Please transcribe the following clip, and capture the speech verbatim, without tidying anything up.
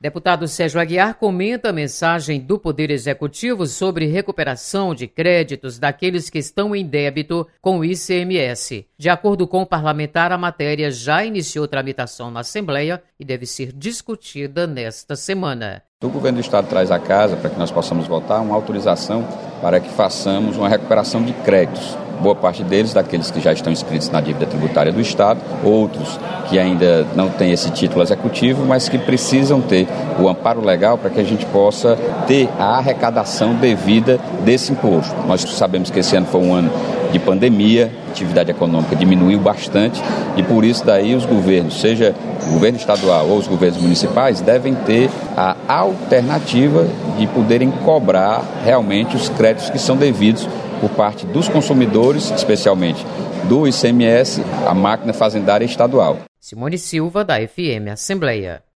Deputado Sérgio Aguiar comenta a mensagem do Poder Executivo sobre recuperação de créditos daqueles que estão em débito com o I C M S. De acordo com o parlamentar, a matéria já iniciou tramitação na Assembleia e deve ser discutida nesta semana. O governo do Estado traz à casa, para que nós possamos votar, uma autorização para que façamos uma recuperação de créditos. Boa parte deles, daqueles que já estão inscritos na dívida tributária do Estado, outros que ainda não têm esse título executivo, mas que precisam ter o amparo legal para que a gente possa ter a arrecadação devida desse imposto. Nós sabemos que esse ano foi um ano de pandemia, a atividade econômica diminuiu bastante e por isso daí os governos, seja o governo estadual ou os governos municipais, devem ter a alternativa de poderem cobrar realmente os créditos que são devidos por parte dos consumidores, especialmente do I C M S, a máquina fazendária estadual. Simone Silva, da F M Assembleia.